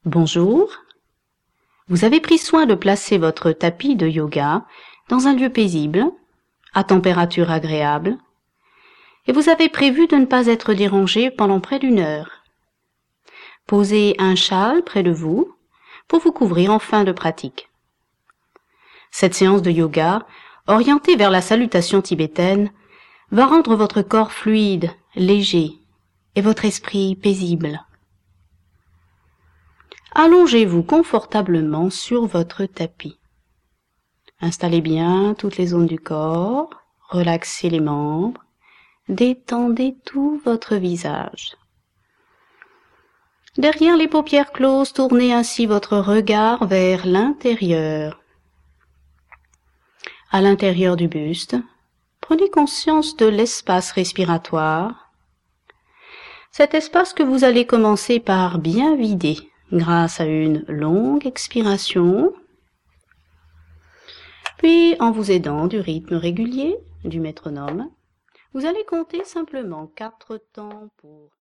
Bonjour. Vous avez pris soin de placer votre tapis de yoga dans un lieu paisible, à température agréable, et vous avez prévu de ne pas être dérangé pendant près d'1 heure. Posez un châle près de vous pour vous couvrir en fin de pratique. Cette séance de yoga, orientée vers la salutation tibétaine, va rendre votre corps fluide, léger, et votre esprit paisible. Allongez-vous confortablement sur votre tapis. Installez bien toutes les zones du corps, relaxez les membres, détendez tout votre visage. Derrière les paupières closes, tournez ainsi votre regard vers l'intérieur. À l'intérieur du buste, prenez conscience de l'espace respiratoire. Cet espace que vous allez commencer par bien vider grâce à une longue expiration, puis en vous aidant du rythme régulier du métronome, vous allez compter simplement 4 temps pour